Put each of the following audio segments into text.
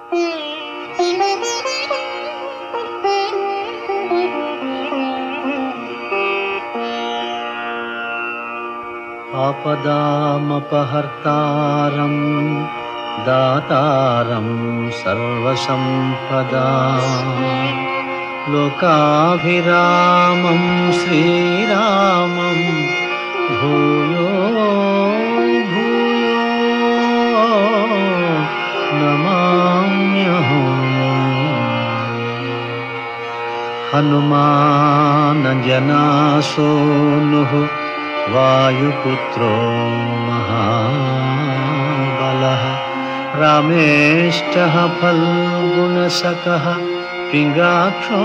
ఆపదామపహర్తారం దాతారం సర్వసంపదాం లోకాభిరామం శ్రీరామం భూయో భూయో నమామ్యహం. హనుమానజనాసూనుః వాయుపుత్రో మహాబలః రామేష్టః ఫల్గుణసఖః పింగాక్షో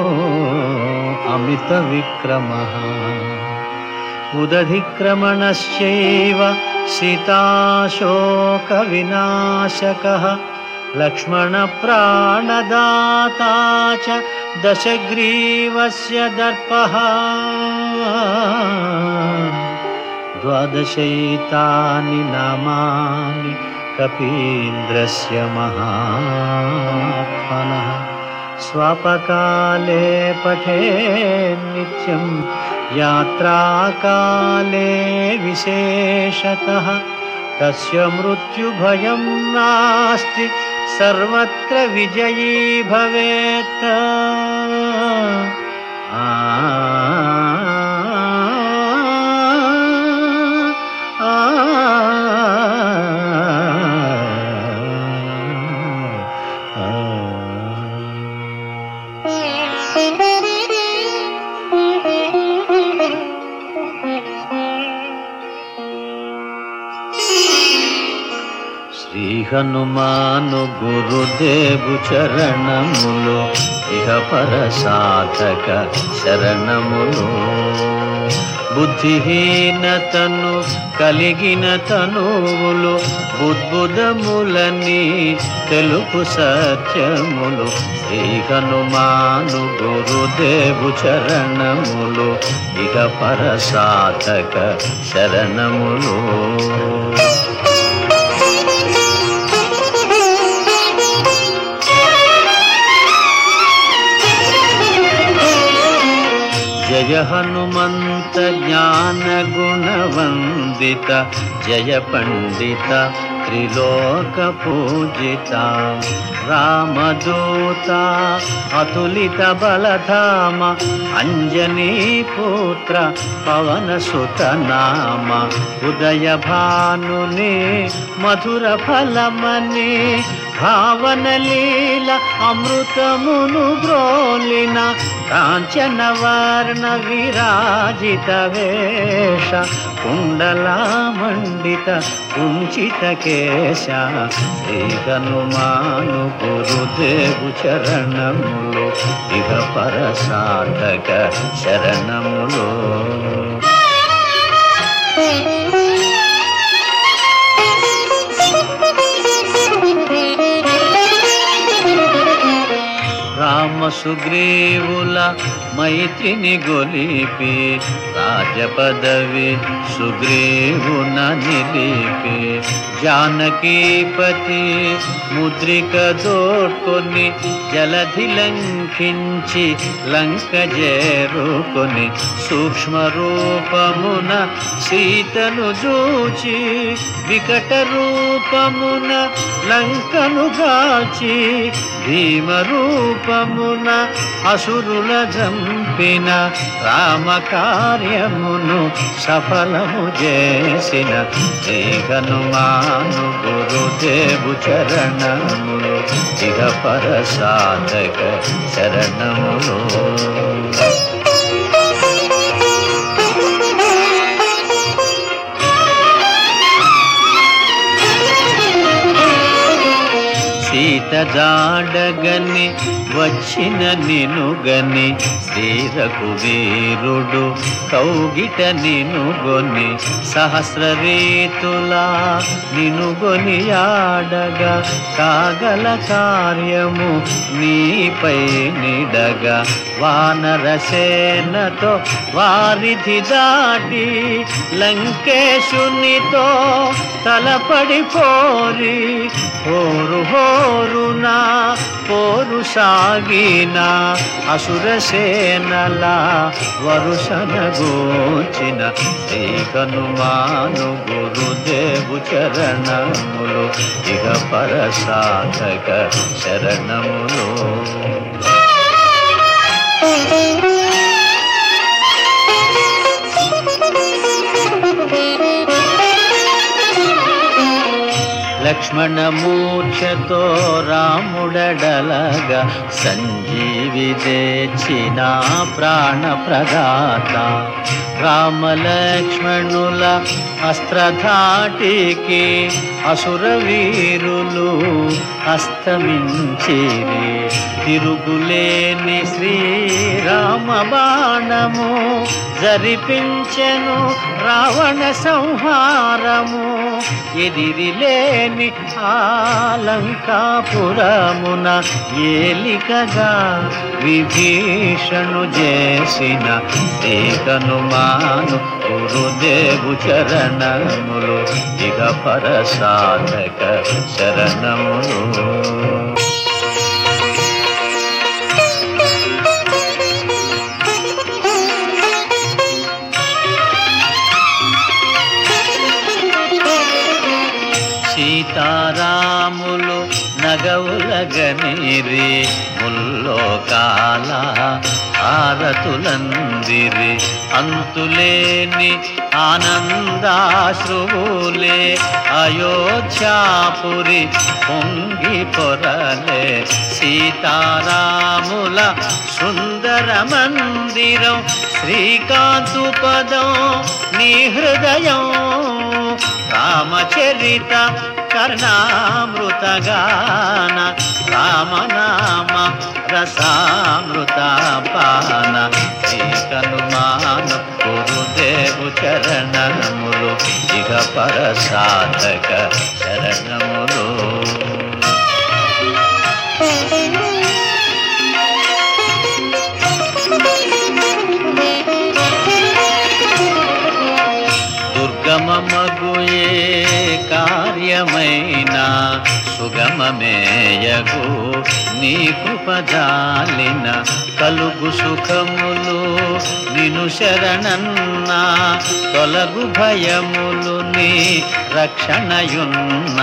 అమితవిక్రమః ఉదధిక్రమణశ్చైవ సీతాశోకవినాశకః లక్ష్మణప్రాణదాతా చ దశగ్రీవస్య దర్పః ద్వాదశైతాని నామాని కపీంద్రస్య మహాత్మనః స్వపకాలే పఠేన్ నిత్యం యాత్రాకాలే విశేషతః తస్య మృత్యుభయం నాస్తి సర్వత్ర విజయీ భవేత్. శ్రీ హనుమాను గురుదేవు చరణములు ఇహ పర సాధక శరణములు. బుద్ధిహీనతను కలిగిన తనువులు బుద్బుదములని తెలుపు సత్యములు. శ్రీ హనుమాను గురుదేవు చరణములు ఇహ పర సాధక శరణములు. జయ హనుమంత జ్ఞాన గుణవందిత జయ పండిత త్రిలోక పూజిత రామదూత అతులిత బలధామ అంజనీ పుత్ర పవన సుత నామ ఉదయ భానుని మధుర ఫలమని భావన లీల అమృతమును బ్రోలిన కాంచన వర్ణ విరాజిత వేష కుండలామండిత కుంచిత కేశ. శ్రీ హనుమాను గురుదేవు చరణములు ఇహ పర సాధక శరణములు. రామ సుగ్రీవుల మైత్రిని గొలిపి రాజపదవి సుగ్రీవున నిలిపి జానకీపతి ముద్రిక దోడ్కొని జలధి లంఘించి లంక చేరుకొని సూక్ష్మ రూపమున సీతను చూచి వికట రూపమున లంకను గాల్చి భీమ రూపమున అసురుల జంపిన రామ కార్యమును సఫలము చేసిన శ్రీ హనుమాను గురుదేవు చరణములు ఇహ పర సాధక శరణములు. సీత జాడగని వచ్చిన నినుగని శ్రీరకు వీరుడు కౌగిట నినుగొని సహస్ర రీతులా నినుగొని ఆడగా కాగల కార్యము నీపై నిడగా వానరసేనతో వారిధి దాటి లంకేశునితో తలపడిపోరి హోరు హోరునా పోరు సాగిన అసురసేనలా వరుసనగోచిన శ్రీ హనుమాను గురుదేవు చరణములు ఇహ పర సాధక శరణములు. లక్ష్మణమూర్ఛతో రాముడడలగా సంజీవి తెచ్చిన ప్రాణప్రదాత రామలక్ష్మణుల అస్త్రధాటికి అసుర వీరులు అస్తమించిరి. తిరుగులేని శ్రీరామ బాణము జరిపించెను రావణ సంహారము. ఎదిరిలేని ఆలంకాపురమున ఏలికగా విభీషణు చేసిన శ్రీ హనుమాను గురుదేవు చరణములు ఇహ పర సాధక శరణములు. సీతారాములు నగవులగనిరి ముల్లోకాల హారతులందిరి. అంతులేని ఆనందాశ్రువులే అయోధ్యాపురి పొంగి పొరలే. సీతారాముల సుందర మందిరం శ్రీకాంతు పదం నీ హృదయం. రామచరిత కర్ణామృతగాన రామనామ రసామృత పాన శ్రీ హనుమాను గురుదేవు చరణములు ఇహ పర సాధక శరణములు. దుర్గమమగుయే కార్యమైన సుగమమేయగు నీ కృపజాలిన కలుగు సుఖములు నిను శరణన్నా తొలగు భయములు నీ రక్షణయున్న.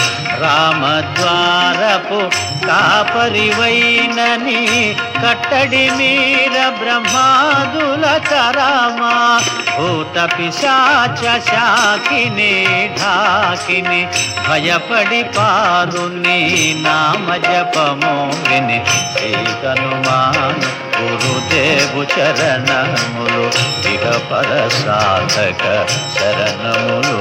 రామద్వారపు కాపరివైనని కట్టడి మీర బ్రహ్మాదుల తరమా. భూత పిశాచ శాకిని ఢాకిని భయపడి పారు నీ నామ జపము విని శ్రీ హనుమాను గురుదేవు చరణములు ఇహ పర సాధక శరణములు.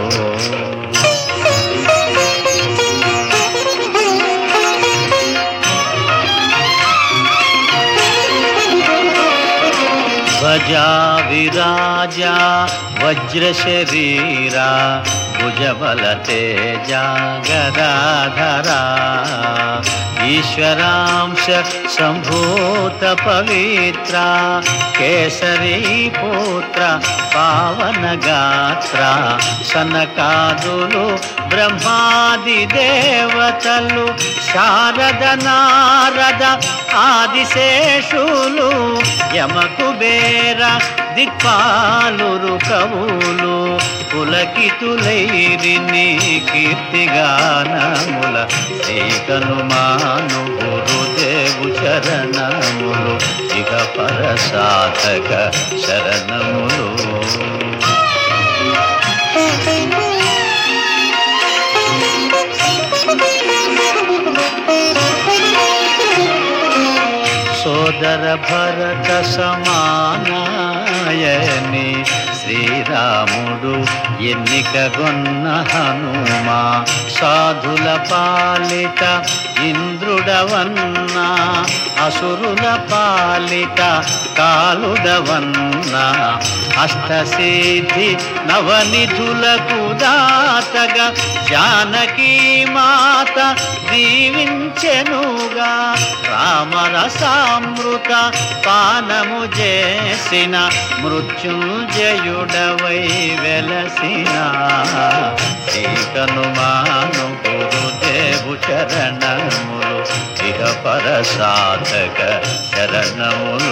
ధ్వజా విరాజా వజ్ర శరీరా భుజబల తేజ గదాధరా. ఈశ్వరాంశ సంభూత పవిత్ర కేసరీ పుత్ర పావన గాత్ర. సనకాదులు బ్రహ్మాది దేవతలు శారద నారద ఆదిశేషులు యమకుబేర దిక్పాలురు కవులు పులకితులైరి నీ కీర్తిగానముల. శ్రీ హనుమాను గురుదేవు చరణములు ఇహ పర సాధక శరణములు. సోదర భరత సమానాయని శ్రీరాముడు ఎన్నికగొన్న హనుమా. సాధుల పాలిట ఇంద్రుడవన్నా అసురుల పాలిట కాలుడవన్నా అష్టసిద్ధి నవనిధులకు దాతగా జానకీ మాత దీవించెనుగా రామరసామృత పానము చేసిన మృత్యుంజయుడవై వెలసిన శ్రీకనుమాను గురుదేవు చరణములు ఇహ పరసాధక శరణములు.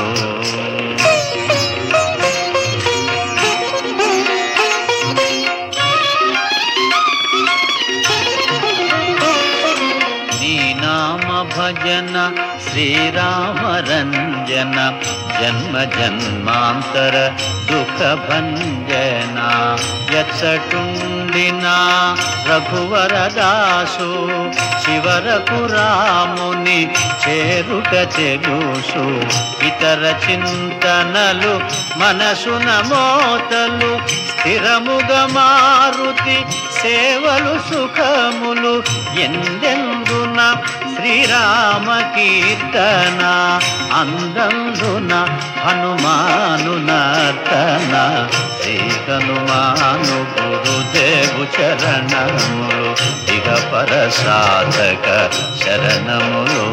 భజన శ్రీరామరంజన జన్మ జన్మాంతర దుఃఖ భంజన ఎచ్చటుండిన రఘువరదాసు చివరకు రాముని చేరుట తెలుసు ఇతర చింతనలు మనసున మోతలు స్థిరముగా మారుతి సేవలు సుఖములు ఎందెందున శ్రీరామ కీర్తన అందందున హనుమాను నర్తన శ్రీ హనుమాను గురుదేవు చరణములు ఇహ పరసాధక శరణములు.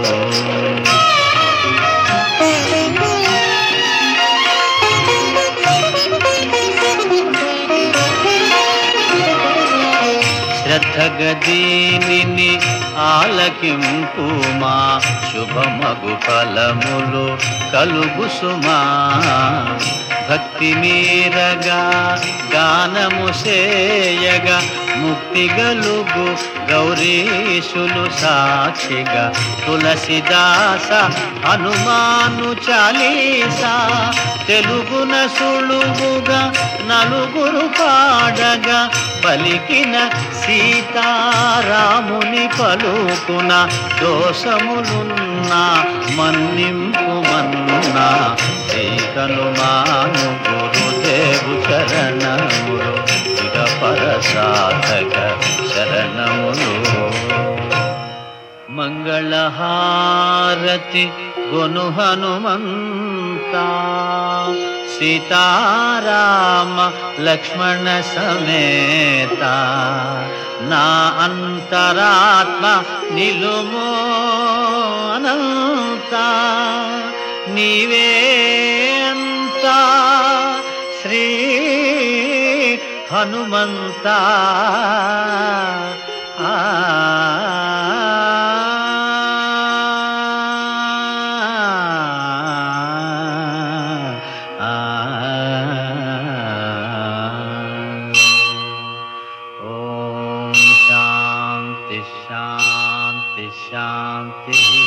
శ్రద్ధగదీనిని ఆలకింపుమా శుభమగు ఫలములు కలుగు సుమా భక్తి మీరగా గానము సేయగా ముక్తి గలుగు గౌరీశులు సాక్షిగా తులసిదాస హనుమాను చాలీసా తెలుగున సులువుగా నలుగురు పాడగా పలికిన సీతారాముని పలుకున దోషములున్నా మన్నింపుమన్నా శ్రీ హనుమాను గురుదేవు శరణములు ఇహ పరసాధక శరణములు. మంగళహారతి గొను హనుమంతా సీతారామ లక్ష్మణ సమేత నా అంతరాత్మ నిలుమో అనంత నీవే అంతా శ్రీ హనుమంత. శాంతి శాంతి శాంతి.